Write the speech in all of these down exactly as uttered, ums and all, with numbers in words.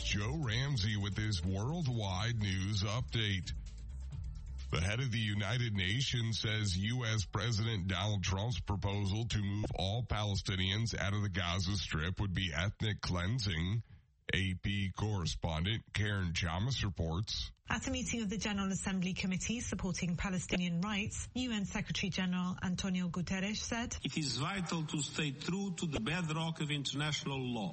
Joe Ramsey with this worldwide news update. The head of the United Nations says U S President Donald Trump's proposal to move all Palestinians out of the Gaza Strip would be ethnic cleansing. A P correspondent Karen Chamas reports. At a meeting of the General Assembly Committee supporting Palestinian rights, U N Secretary-General Antonio Guterres said, "It is vital to stay true to the bedrock of international law.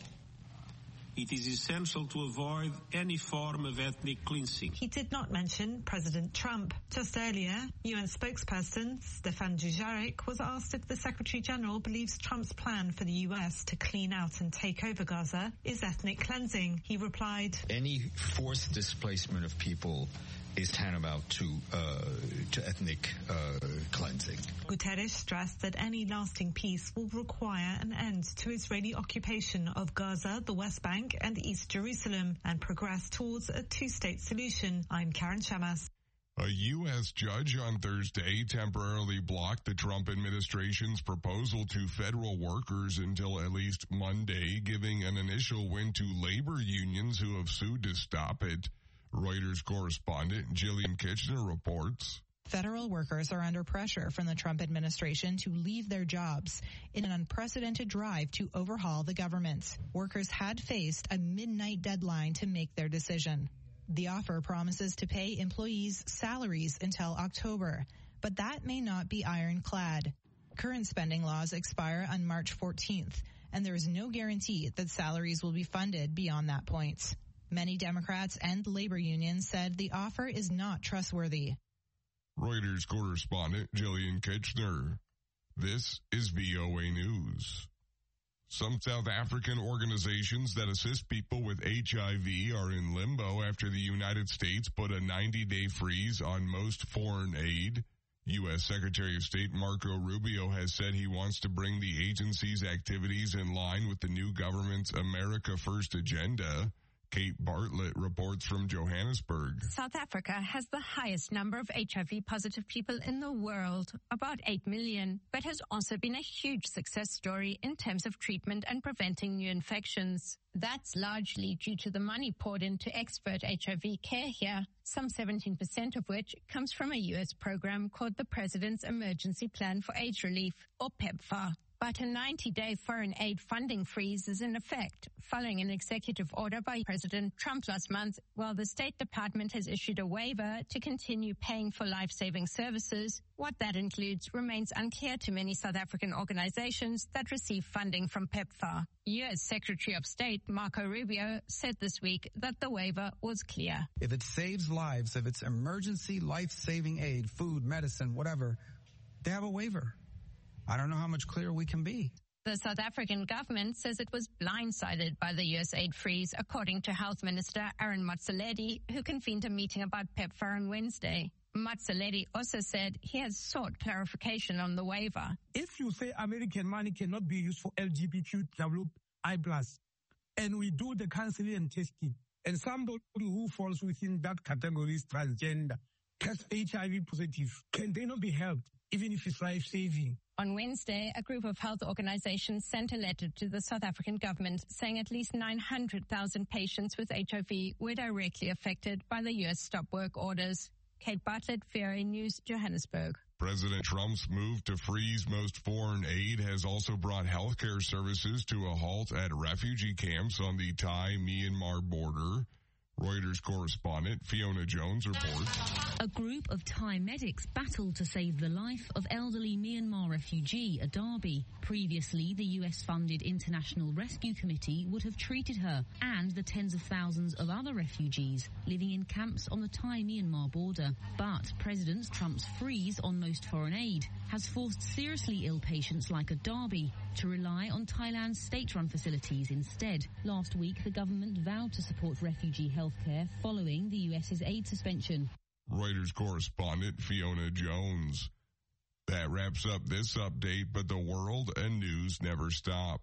It is essential to avoid any form of ethnic cleansing." He did not mention President Trump. Just earlier, U N spokesperson Stefan Dujarric was asked if the Secretary-General believes Trump's plan for the U S to clean out and take over Gaza is ethnic cleansing. He replied, "Any forced displacement of people is tantamount to uh, to ethnic uh, cleansing." Guterres stressed that any lasting peace will require an end to Israeli occupation of Gaza, the West Bank and East Jerusalem and progress towards a two-state solution. I'm Karen Chamas. A U S judge on Thursday temporarily blocked the Trump administration's proposal to federal workers until at least Monday, giving an initial win to labor unions who have sued to stop it. Reuters correspondent Jillian Kitchener reports. Federal workers are under pressure from the Trump administration to leave their jobs in an unprecedented drive to overhaul the government. Workers had faced a midnight deadline to make their decision. The offer promises to pay employees salaries until October, but that may not be ironclad. Current spending laws expire on March fourteenth, and there is no guarantee that salaries will be funded beyond that point. Many Democrats and labor unions said the offer is not trustworthy. Reuters correspondent Jillian Kitchener. This is V O A News. Some South African organizations that assist people with H I V are in limbo after the United States put a ninety-day freeze on most foreign aid. U S Secretary of State Marco Rubio has said he wants to bring the agency's activities in line with the new government's America First agenda. Kate Bartlett reports from Johannesburg. South Africa has the highest number of H I V-positive people in the world, about eight million, but has also been a huge success story in terms of treatment and preventing new infections. That's largely due to the money poured into expert H I V care here, some seventeen percent of which comes from a U S program called the President's Emergency Plan for AIDS Relief, or PEPFAR. But a ninety-day foreign aid funding freeze is in effect, following an executive order by President Trump last month, while the State Department has issued a waiver to continue paying for life-saving services. What that includes remains unclear to many South African organizations that receive funding from PEPFAR. U S Secretary of State Marco Rubio said this week that the waiver was clear. If it saves lives, if it's emergency life-saving aid, food, medicine, whatever, they have a waiver. I don't know how much clearer we can be. The South African government says it was blindsided by the U S aid freeze, according to Health Minister Aaron Motsoaledi, who convened a meeting about PEPFAR on Wednesday. Motsoaledi also said he has sought clarification on the waiver. If you say American money cannot be used for L G B T Q I plus, and we do the counseling and testing, and somebody who falls within that category is transgender, test H I V positive, can they not be helped, even if it's life-saving? On Wednesday, a group of health organizations sent a letter to the South African government saying at least nine hundred thousand patients with H I V were directly affected by the U S stop work orders. Kate Bartlett, V O A News, Johannesburg. President Trump's move to freeze most foreign aid has also brought healthcare services to a halt at refugee camps on the Thai-Myanmar border. Reuters correspondent Fiona Jones reports. A group of Thai medics battled to save the life of elderly Myanmar refugee Adabi. Previously, the U S-funded International Rescue Committee would have treated her and the tens of thousands of other refugees living in camps on the Thai-Myanmar border. But President Trump's freeze on most foreign aid has forced seriously ill patients like Adabi to rely on Thailand's state-run facilities instead. Last week, the government vowed to support refugee health care following the U S's aid suspension. Reuters correspondent Fiona Jones. That wraps up this update, but the world and news never stop.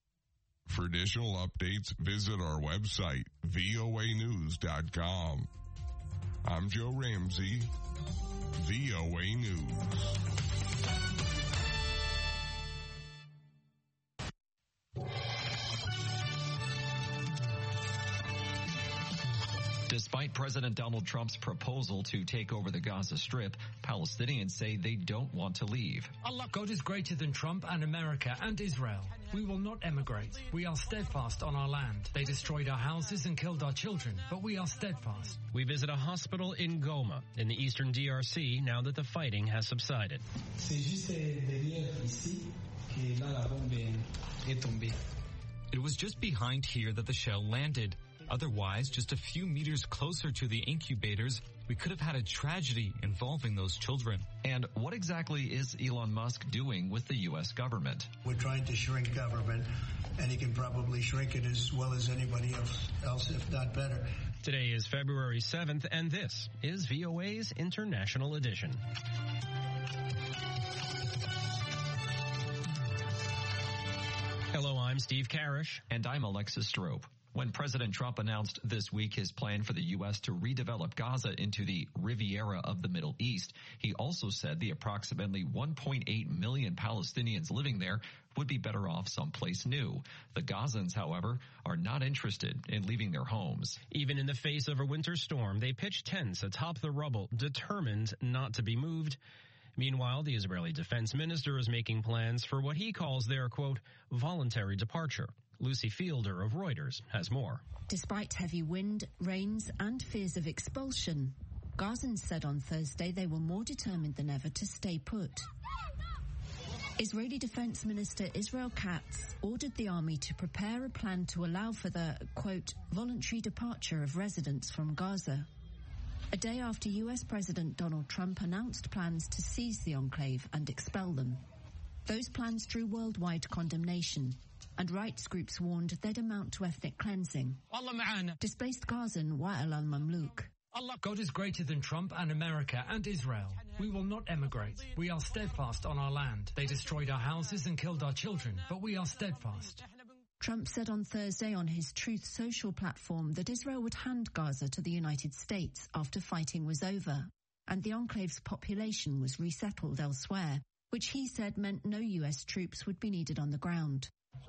For additional updates, visit our website, V O A news dot com. I'm Joe Ramsey, V O A News. Despite President Donald Trump's proposal to take over the Gaza Strip, Palestinians say they don't want to leave. Allah, God is greater than Trump and America and Israel. We will not emigrate. We are steadfast on our land. They destroyed our houses and killed our children, but we are steadfast. We visit a hospital in Goma, in the eastern D R C, now that the fighting has subsided. It was just behind here that the shell landed. Otherwise, just a few meters closer to the incubators, we could have had a tragedy involving those children. And what exactly is Elon Musk doing with the U S government? We're trying to shrink government, and he can probably shrink it as well as anybody else, else if not better. Today is February seventh, and this is V O A's International Edition. Hello, I'm Steve Karish. And I'm Alexis Strope. When President Trump announced this week his plan for the U S to redevelop Gaza into the Riviera of the Middle East, he also said the approximately one point eight million Palestinians living there would be better off someplace new. The Gazans, however, are not interested in leaving their homes. Even in the face of a winter storm, they pitched tents atop the rubble, determined not to be moved. Meanwhile, the Israeli defense minister is making plans for what he calls their, quote, voluntary departure. Lucy Fielder of Reuters has more. Despite heavy wind, rains and fears of expulsion, Gazans said on Thursday they were more determined than ever to stay put. Israeli Defense Minister Israel Katz ordered the army to prepare a plan to allow for the, quote, voluntary departure of residents from Gaza. A day after U S President Donald Trump announced plans to seize the enclave and expel them. Those plans drew worldwide condemnation, and rights groups warned they'd amount to ethnic cleansing. Displaced Gazan Wa'el al-Mamluk. Allah, God is greater than Trump and America and Israel. We will not emigrate. We are steadfast on our land. They destroyed our houses and killed our children, but we are steadfast. Trump said on Thursday on his Truth Social platform that Israel would hand Gaza to the United States after fighting was over, and the enclave's population was resettled elsewhere, which he said meant no U S troops would be needed on the ground.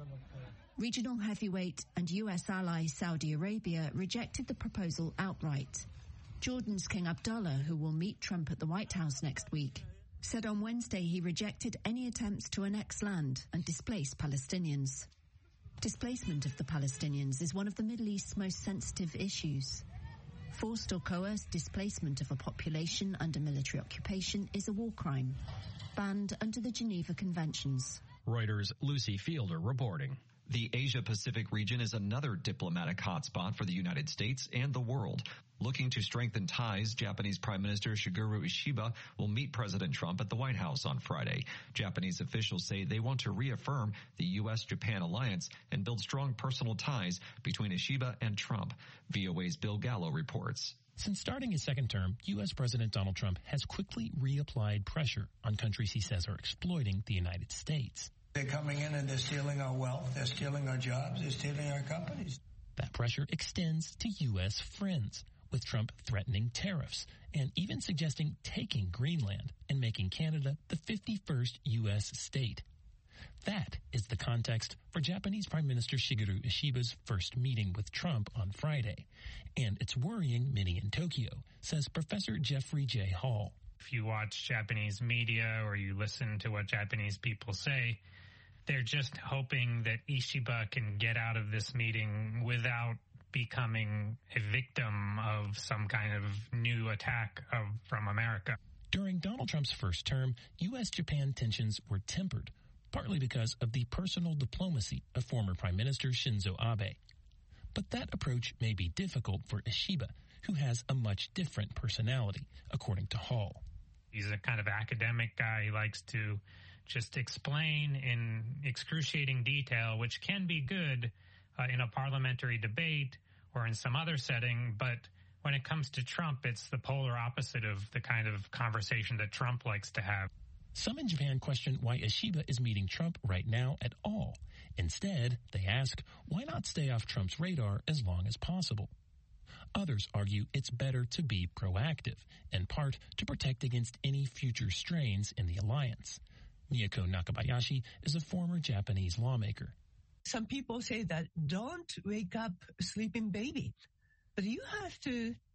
Regional heavyweight and U S ally Saudi Arabia rejected the proposal outright. Jordan's King Abdullah, who will meet Trump at the White House next week, said on Wednesday he rejected any attempts to annex land and displace Palestinians. Displacement of the Palestinians is one of the Middle East's most sensitive issues. Forced or coerced displacement of a population under military occupation is a war crime, banned under the Geneva Conventions. Reuters' Lucy Fielder reporting. The Asia-Pacific region is another diplomatic hotspot for the United States and the world. Looking to strengthen ties, Japanese Prime Minister Shigeru Ishiba will meet President Trump at the White House on Friday. Japanese officials say they want to reaffirm the U S Japan alliance and build strong personal ties between Ishiba and Trump. V O A's Bill Gallo reports. Since starting his second term, U S President Donald Trump has quickly reapplied pressure on countries he says are exploiting the United States. They're coming in and they're stealing our wealth, they're stealing our jobs, they're stealing our companies. That pressure extends to U S friends, with Trump threatening tariffs and even suggesting taking Greenland and making Canada the fifty-first U S state. That is the context for Japanese Prime Minister Shigeru Ishiba's first meeting with Trump on Friday. And it's worrying many in Tokyo, says Professor Jeffrey J. Hall. If you watch Japanese media or you listen to what Japanese people say, they're just hoping that Ishiba can get out of this meeting without becoming a victim of some kind of new attack of, from America. During Donald Trump's first term, U S Japan tensions were tempered, partly because of the personal diplomacy of former Prime Minister Shinzo Abe. But that approach may be difficult for Ishiba, who has a much different personality, according to Hall. He's a kind of academic guy. He likes to just explain in excruciating detail, which can be good uh, in a parliamentary debate or in some other setting. But when it comes to Trump, it's the polar opposite of the kind of conversation that Trump likes to have. Some in Japan question why Ishiba is meeting Trump right now at all. Instead, they ask, why not stay off Trump's radar as long as possible? Others argue it's better to be proactive, in part to protect against any future strains in the alliance. Miyako Nakabayashi is a former Japanese lawmaker. Some people say that don't wake up a sleeping baby, but you have to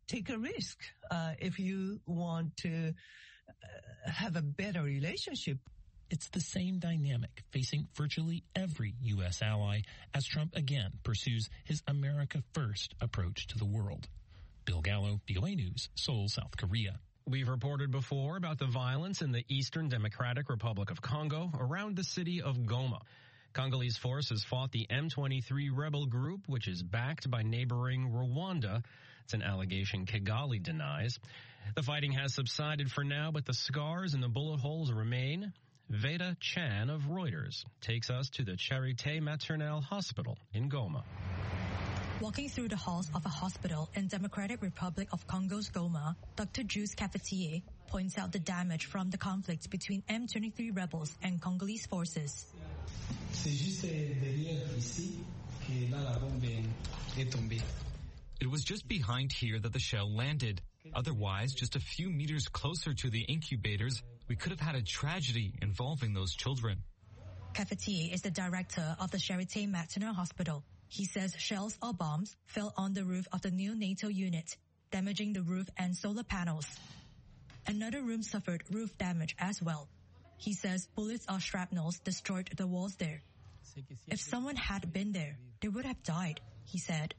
take a risk uh, if you want to uh, have a better relationship. It's the same dynamic facing virtually every U S ally as Trump again pursues his America First approach to the world. Bill Gallo, V O A News, Seoul, South Korea. We've reported before about the violence in the Eastern Democratic Republic of Congo around the city of Goma. Congolese forces fought the M twenty-three rebel group, which is backed by neighboring Rwanda. It's an allegation Kigali denies. The fighting has subsided for now, but the scars and the bullet holes remain. Veda Chan of Reuters takes us to the Charité Maternelle Hospital in Goma. Walking through the halls of a hospital in Democratic Republic of Congo's Goma, Doctor Jules Cafetier points out the damage from the conflict between M twenty-three rebels and Congolese forces. It was just behind here that the shell landed. Otherwise, just a few meters closer to the incubators, we could have had a tragedy involving those children. Cafetier is the director of the Charité Maternelle Hospital. He says shells or bombs fell on the roof of the neonatal unit, damaging the roof and solar panels. Another room suffered roof damage as well. He says bullets or shrapnels destroyed the walls there. If someone had been there, they would have died, he said.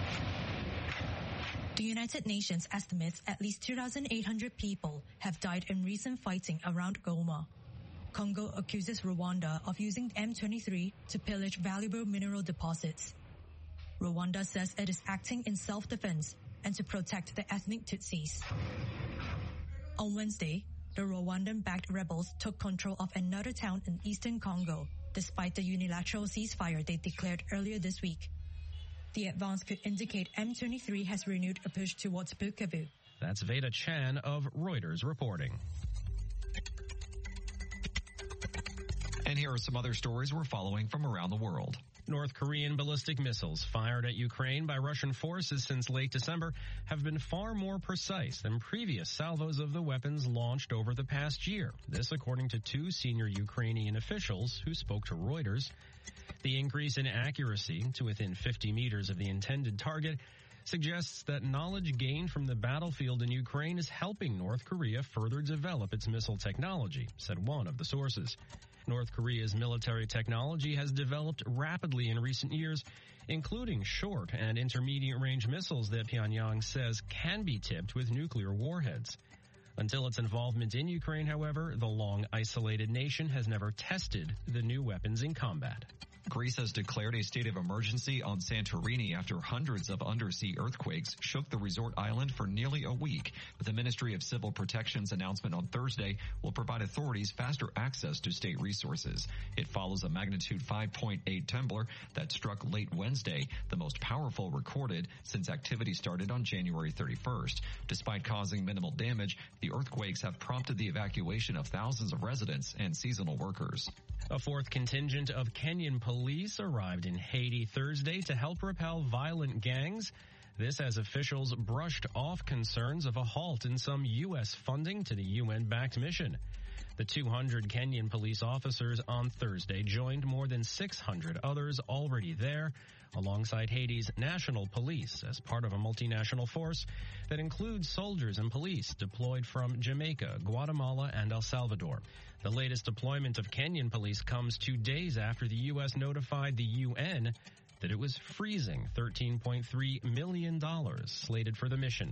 The United Nations estimates at least two thousand eight hundred people have died in recent fighting around Goma. Congo accuses Rwanda of using M twenty-three to pillage valuable mineral deposits. Rwanda says it is acting in self-defense and to protect the ethnic Tutsis. On Wednesday, the Rwandan-backed rebels took control of another town in eastern Congo, despite the unilateral ceasefire they declared earlier this week. The advance could indicate M twenty-three has renewed a push towards Bukavu. That's Veda Chan of Reuters reporting. And here are some other stories we're following from around the world. North Korean ballistic missiles fired at Ukraine by Russian forces since late December have been far more precise than previous salvos of the weapons launched over the past year. This according to two senior Ukrainian officials who spoke to Reuters. The increase in accuracy to within fifty meters of the intended target suggests that knowledge gained from the battlefield in Ukraine is helping North Korea further develop its missile technology, said one of the sources. North Korea's military technology has developed rapidly in recent years, including short and intermediate range missiles that Pyongyang says can be tipped with nuclear warheads. Until its involvement in Ukraine, however, the long isolated nation has never tested the new weapons in combat. Greece has declared a state of emergency on Santorini after hundreds of undersea earthquakes shook the resort island for nearly a week. The Ministry of Civil Protection's announcement on Thursday will provide authorities faster access to state resources. It follows a magnitude five point eight trembler that struck late Wednesday, the most powerful recorded since activity started on January thirty-first. Despite causing minimal damage, the earthquakes have prompted the evacuation of thousands of residents and seasonal workers. A fourth contingent of Kenyan police arrived in Haiti Thursday to help repel violent gangs. This as officials brushed off concerns of a halt in some U S funding to the U N-backed mission. The two hundred Kenyan police officers on Thursday joined more than six hundred others already there, alongside Haiti's national police as part of a multinational force that includes soldiers and police deployed from Jamaica, Guatemala, and El Salvador. The latest deployment of Kenyan police comes two days after the U S notified the U N that it was freezing thirteen point three million dollars slated for the mission.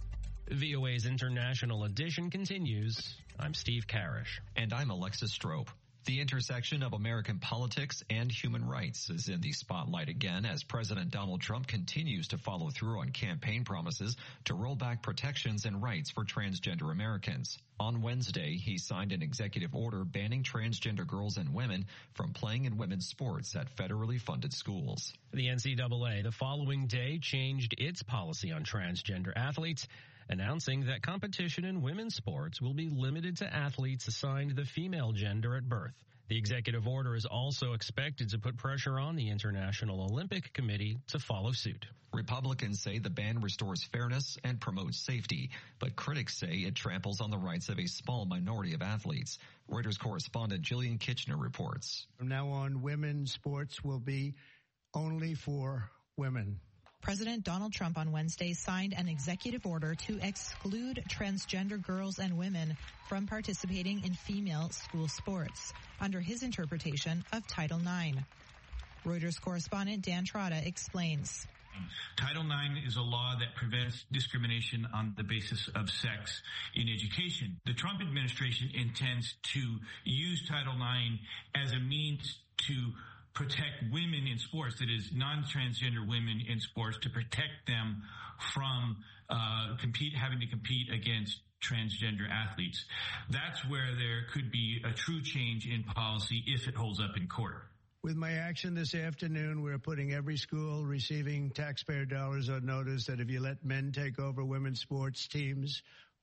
V O A's International Edition continues. I'm Steve Karish. And I'm Alexis Strope. The intersection of American politics and human rights is in the spotlight again as President Donald Trump continues to follow through on campaign promises to roll back protections and rights for transgender Americans. On Wednesday, he signed an executive order banning transgender girls and women from playing in women's sports at federally funded schools. The N C double A the following day changed its policy on transgender athletes, announcing that competition in women's sports will be limited to athletes assigned the female gender at birth. The executive order is also expected to put pressure on the International Olympic Committee to follow suit. Republicans say the ban restores fairness and promotes safety, but critics say it tramples on the rights of a small minority of athletes. Reuters correspondent Jillian Kitchener reports. From now on, women's sports will be only for women. President Donald Trump on Wednesday signed an executive order to exclude transgender girls and women from participating in female school sports under his interpretation of Title nine. Reuters correspondent Dan Trotta explains. Title nine is a law that prevents discrimination on the basis of sex in education. The Trump administration intends to use Title nine as a means to protect women in sports, that is, non-transgender women in sports, to protect them from uh, compete having to compete against transgender athletes. That's where there could be a true change in policy if it holds up in court. With my action this afternoon, we're putting every school receiving taxpayer dollars on notice that if you let men take over women's sports teams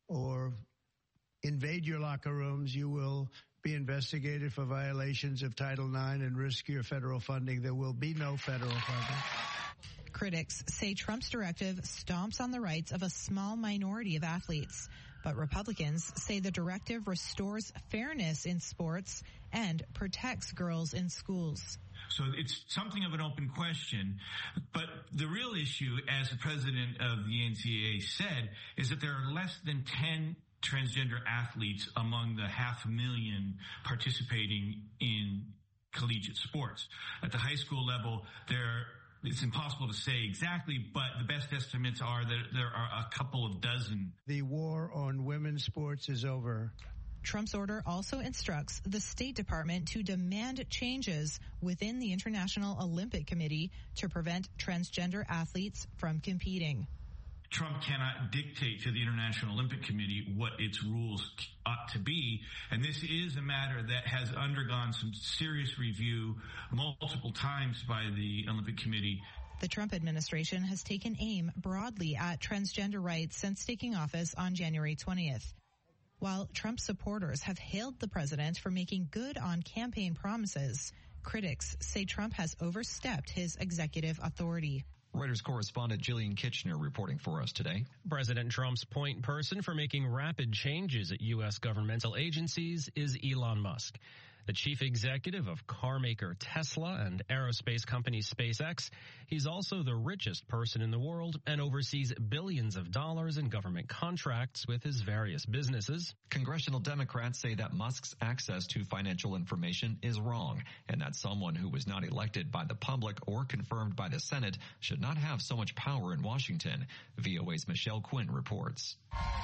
or invade your locker rooms, you will be investigated for violations of Title nine and risk your federal funding. There will be no federal funding. Critics say Trump's directive stomps on the rights of a small minority of athletes, but Republicans say the directive restores fairness in sports and protects girls in schools. So it's something of an open question, but the real issue, as the president of the N C double A said, is that there are less than ten transgender athletes among the half million participating in collegiate sports. At the high school level, there it's impossible to say exactly, but the best estimates are that there are a couple of dozen. The war on women's sports is over. Trump's order also instructs the State Department to demand changes within the International Olympic Committee to prevent transgender athletes from competing. Trump cannot dictate to the International Olympic Committee what its rules ought to be, and this is a matter that has undergone some serious review multiple times by the Olympic Committee. The Trump administration has taken aim broadly at transgender rights since taking office on January twentieth. While Trump supporters have hailed the president for making good on campaign promises, critics say Trump has overstepped his executive authority. Reuters correspondent Jillian Kitchener reporting for us today. President Trump's point person for making rapid changes at U S governmental agencies is Elon Musk. The chief executive of car maker Tesla and aerospace company SpaceX, he's also the richest person in the world and oversees billions of dollars in government contracts with his various businesses. Congressional Democrats say that Musk's access to financial information is wrong and that someone who was not elected by the public or confirmed by the Senate should not have so much power in Washington. V O A's Michelle Quinn reports.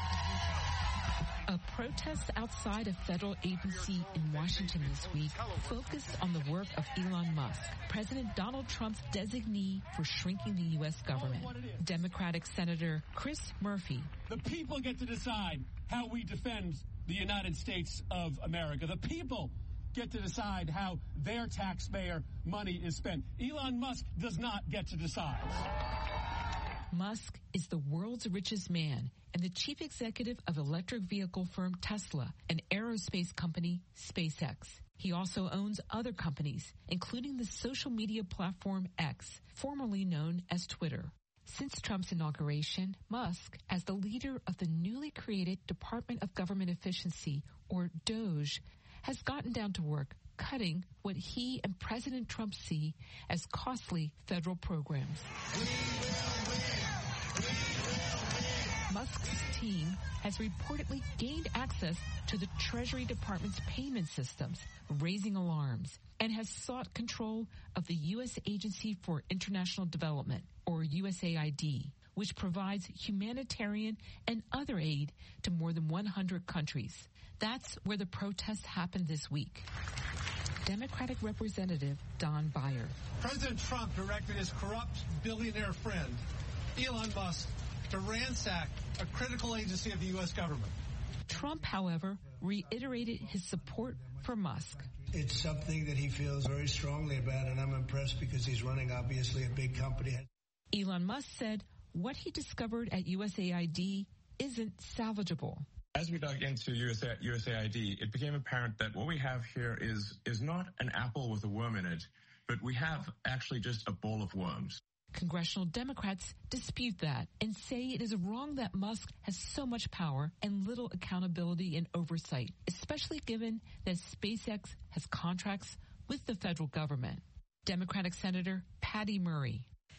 A protest outside a federal agency in Washington this week focused on the work of Elon Musk, President Donald Trump's designee for shrinking the U S government. Democratic Senator Chris Murphy. The people get to decide how we defend the United States of America. The people get to decide how their taxpayer money is spent. Elon Musk does not get to decide. Musk is the world's richest man and the chief executive of electric vehicle firm Tesla and aerospace company SpaceX. He also owns other companies, including the social media platform X, formerly known as Twitter. Since Trump's inauguration, Musk, as the leader of the newly created Department of Government Efficiency, or DOGE, has gotten down to work cutting what he and President Trump see as costly federal programs. Musk's team has reportedly gained access to the Treasury Department's payment systems, raising alarms, and has sought control of the U S Agency for International Development, or U S A I D, which provides humanitarian and other aid to more than one hundred countries. That's where the protests happened this week. Democratic Representative Don Beyer. President Trump directed his corrupt billionaire friend, Elon Musk, to ransack a critical agency of the U S government. Trump, however, reiterated his support for Musk. It's something that he feels very strongly about, and I'm impressed because he's running, obviously, a big company. Elon Musk said what he discovered at U S A I D isn't salvageable. As we dug into U S A, U S A I D, it became apparent that what we have here is, is not an apple with a worm in it, but we have actually just a bowl of worms. Congressional Democrats dispute that and say it is wrong that Musk has so much power and little accountability and oversight, especially given that SpaceX has contracts with the federal government. Democratic Senator Patty Murray.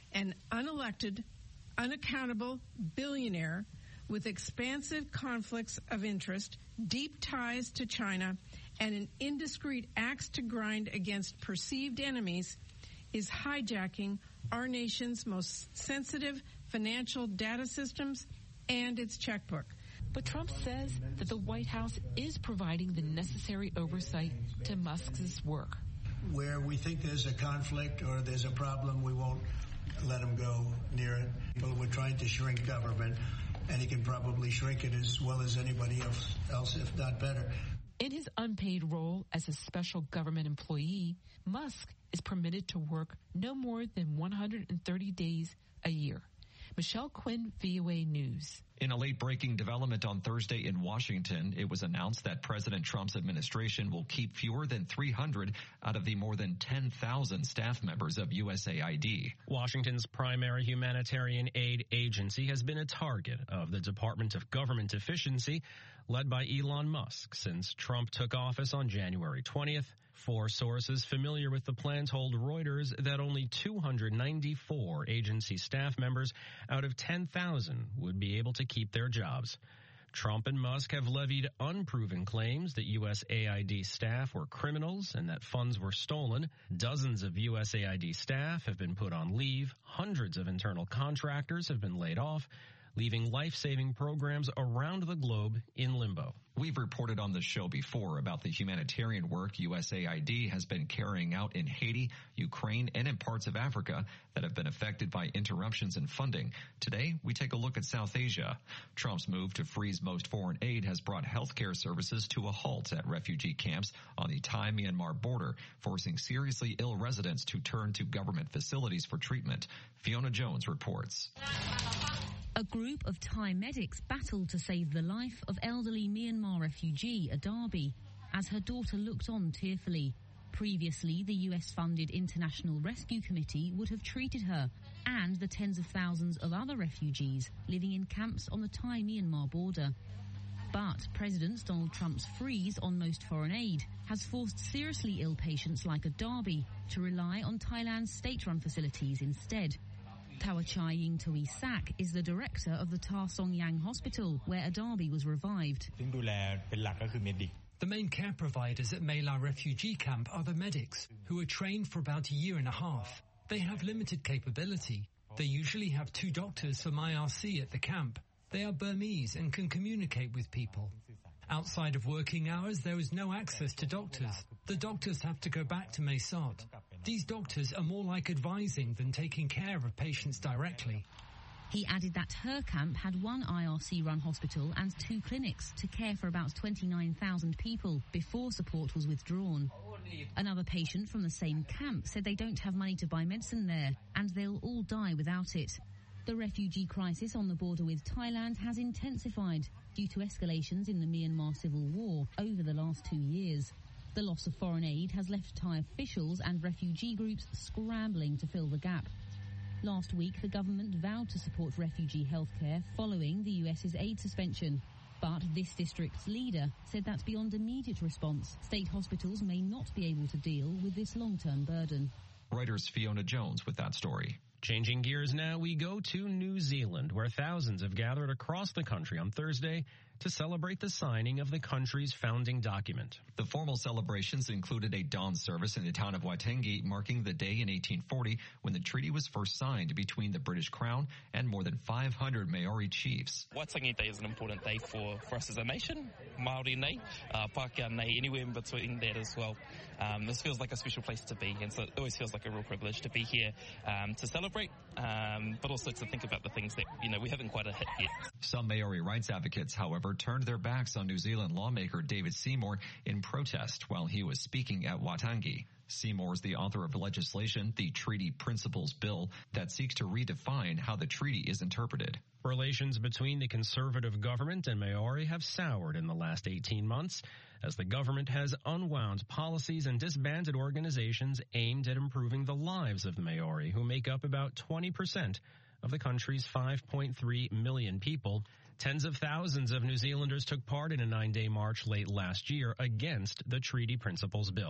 an unelected, unaccountable billionaire with expansive conflicts of interest, deep ties to China, and an indiscreet axe to grind against perceived enemies is hijacking our nation's most sensitive financial data systems and its checkbook. But Trump says that the White House is providing the necessary oversight to Musk's work. Where we think there's a conflict or there's a problem, we won't let him go near it. People were trying to shrink government, and he can probably shrink it as well as anybody else, else, if not better. In his unpaid role as a special government employee, Musk is permitted to work no more than one hundred thirty days a year. Michelle Quinn, V O A News. In a late-breaking development on Thursday in Washington, it was announced that President Trump's administration will keep fewer than three hundred out of the more than ten thousand staff members of U S A I D. Washington's primary humanitarian aid agency has been a target of the Department of Government Efficiency, led by Elon Musk, since Trump took office on January twentieth. Four sources familiar with the plan told Reuters that only two hundred ninety-four agency staff members out of ten thousand would be able to keep their jobs. Trump and Musk have levied unproven claims that U S A I D staff were criminals and that funds were stolen. Dozens of U S A I D staff have been put on leave. Hundreds of internal contractors have been laid off, leaving life-saving programs around the globe in limbo. We've reported on the show before about the humanitarian work U S A I D has been carrying out in Haiti, Ukraine, and in parts of Africa that have been affected by interruptions in funding. Today, we take a look at South Asia. Trump's move to freeze most foreign aid has brought healthcare services to a halt at refugee camps on the Thai-Myanmar border, forcing seriously ill residents to turn to government facilities for treatment. Fiona Jones reports. A group of Thai medics battled to save the life of elderly Myanmar refugee Adabi as her daughter looked on tearfully. Previously, the U S-funded International Rescue Committee would have treated her and the tens of thousands of other refugees living in camps on the Thai-Myanmar border. But President Donald Trump's freeze on most foreign aid has forced seriously ill patients like Adabi to rely on Thailand's state-run facilities instead. Tawachai Yingtoi Sak is the director of the Ta Song Yang Hospital, where Adabi was revived. The main care providers at Mei La refugee camp are the medics, who are trained for about a year and a half. They have limited capability. They usually have two doctors from I R C at the camp. They are Burmese and can communicate with people. Outside of working hours, there is no access to doctors. The doctors have to go back to Mae Sot. These doctors are more like advising than taking care of patients directly. He added that her camp had one I R C-run hospital and two clinics to care for about twenty-nine thousand people before support was withdrawn. Another patient from the same camp said they don't have money to buy medicine there and they'll all die without it. The refugee crisis on the border with Thailand has intensified due to escalations in the Myanmar civil war over the last two years. The loss of foreign aid has left Thai officials and refugee groups scrambling to fill the gap. Last week, the government vowed to support refugee healthcare following the U S's aid suspension. But this district's leader said that's beyond immediate response. State hospitals may not be able to deal with this long-term burden. Reuters' Fiona Jones with that story. Changing gears now, we go to New Zealand, where thousands have gathered across the country on Thursday to celebrate the signing of the country's founding document. The formal celebrations included a dawn service in the town of Waitangi, marking the day in eighteen forty when the treaty was first signed between the British Crown and more than five hundred Maori chiefs. Waitangi Day is an important day for, for us as a nation, Māori Nei, uh, Pākehā Nei, anywhere in between that as well. Um, this feels like a special place to be, and so it always feels like a real privilege to be here um, to celebrate, um, but also to think about the things that, you know, we haven't quite hit yet. Some Maori rights advocates, however, turned their backs on New Zealand lawmaker David Seymour in protest while he was speaking at Waitangi. Seymour is the author of legislation, the Treaty Principles Bill, that seeks to redefine how the treaty is interpreted. Relations between the Conservative government and Maori have soured in the last eighteen months as the government has unwound policies and disbanded organizations aimed at improving the lives of the Maori, who make up about twenty percent of the country's five point three million people. Tens of thousands of New Zealanders took part in a nine-day march late last year against the Treaty Principles Bill.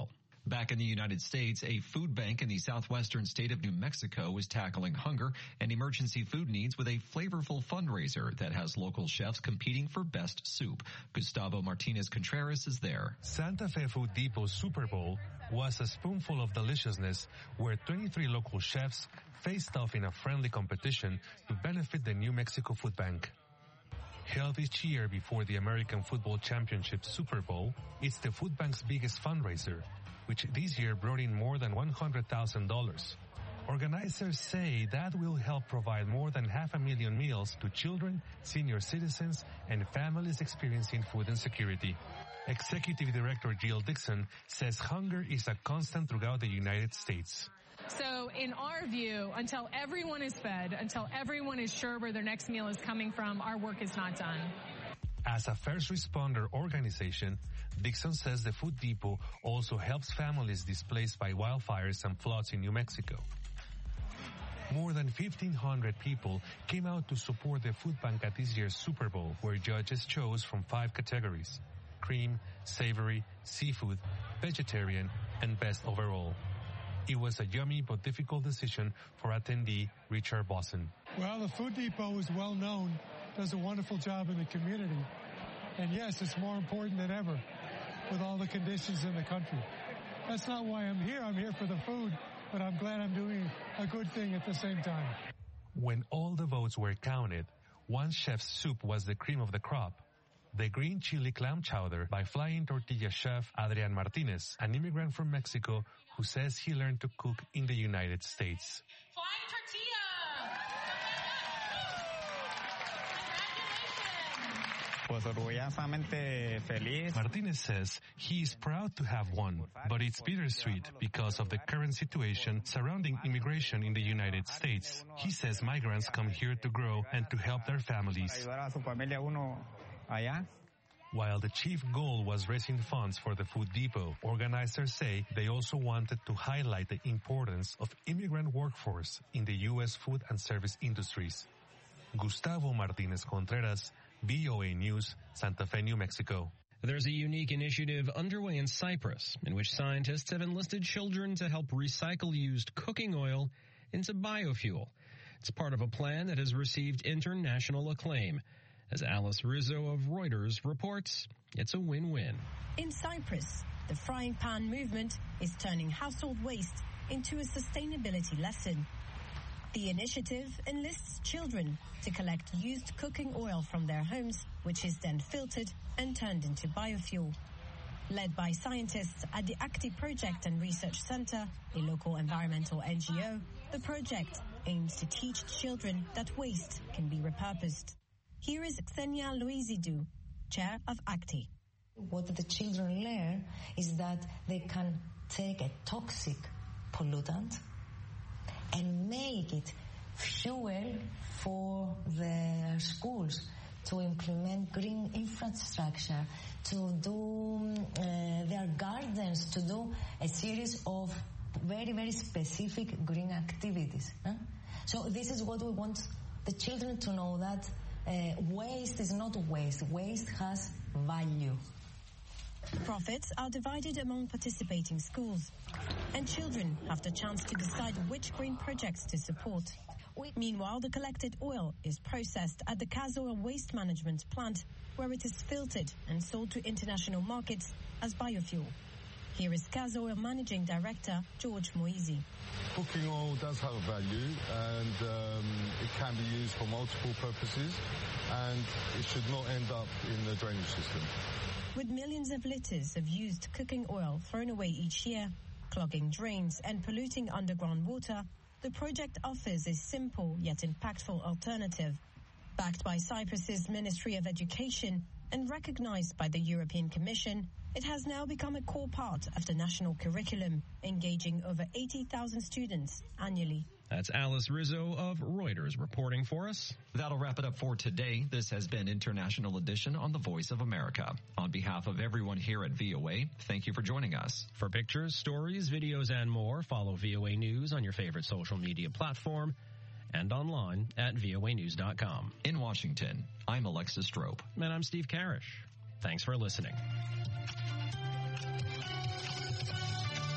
Back in the United States, a food bank in the southwestern state of New Mexico is tackling hunger and emergency food needs with a flavorful fundraiser that has local chefs competing for best soup. Gustavo Martinez Contreras is there. Santa Fe Food Depot's Super Bowl was a spoonful of deliciousness where twenty-three local chefs faced off in a friendly competition to benefit the New Mexico Food Bank. Held each year before the American Football Championship Super Bowl, it's the food bank's biggest fundraiser, which this year brought in more than one hundred thousand dollars. Organizers say that will help provide more than half a million meals to children, senior citizens, and families experiencing food insecurity. Executive Director Jill Dixon says hunger is a constant throughout the United States. So in our view, until everyone is fed, until everyone is sure where their next meal is coming from, our work is not done. As a first responder organization, Dixon says the Food Depot also helps families displaced by wildfires and floods in New Mexico. More than fifteen hundred people came out to support the food bank at this year's Super Bowl, where judges chose from five categories: cream, savory, seafood, vegetarian, and best overall. It was a yummy but difficult decision for attendee Richard Bosson. Well, the Food Depot is well known, does a wonderful job in the community. And yes, it's more important than ever with all the conditions in the country. That's not why I'm here. I'm here for the food, but I'm glad I'm doing a good thing at the same time. When all the votes were counted, one chef's soup was the cream of the crop. The green chili clam chowder by flying tortilla chef Adrian Martinez, an immigrant from Mexico who says he learned to cook in the United States. Flying tortilla! Martinez says he is proud to have won, but it's bittersweet because of the current situation surrounding immigration in the United States. He says migrants come here to grow and to help their families. While the chief goal was raising funds for the Food Depot, organizers say they also wanted to highlight the importance of immigrant workforce in the U S food and service industries. Gustavo Martinez Contreras, V O A News, Santa Fe, New Mexico. There's a unique initiative underway in Cyprus in which scientists have enlisted children to help recycle used cooking oil into biofuel. It's part of a plan that has received international acclaim. As Alice Rizzo of Reuters reports, it's a win-win. In Cyprus, the frying pan movement is turning household waste into a sustainability lesson. The initiative enlists children to collect used cooking oil from their homes, which is then filtered and turned into biofuel. Led by scientists at the ACTI Project and Research Center, a local environmental N G O, the project aims to teach children that waste can be repurposed. Here is Xenia Loizidou, chair of ACTI. What the children learn is that they can take a toxic pollutant and make it fuel for their schools to implement green infrastructure, to do uh, their gardens, to do a series of very, very specific green activities. Huh? So this is what we want the children to know, that uh, waste is not waste. Waste has value. Profits are divided among participating schools, and children have the chance to decide which green projects to support. Meanwhile, the collected oil is processed at the Casoil Waste Management Plant, where it is filtered and sold to international markets as biofuel. Here is Casoil Managing Director George Moisey. Cooking oil does have a value, and um, it can be used for multiple purposes, and it should not end up in the drainage system. With millions of litres of used cooking oil thrown away each year, clogging drains and polluting underground water, the project offers a simple yet impactful alternative. Backed by Cyprus's Ministry of Education and recognized by the European Commission, it has now become a core part of the national curriculum, engaging over eighty thousand students annually. That's Alice Rizzo of Reuters reporting for us. That'll wrap it up for today. This has been International Edition on the Voice of America. On behalf of everyone here at V O A, thank you for joining us. For pictures, stories, videos, and more, follow V O A News on your favorite social media platform and online at V O A news dot com. In Washington, I'm Alexis Strope. And I'm Steve Karish. Thanks for listening.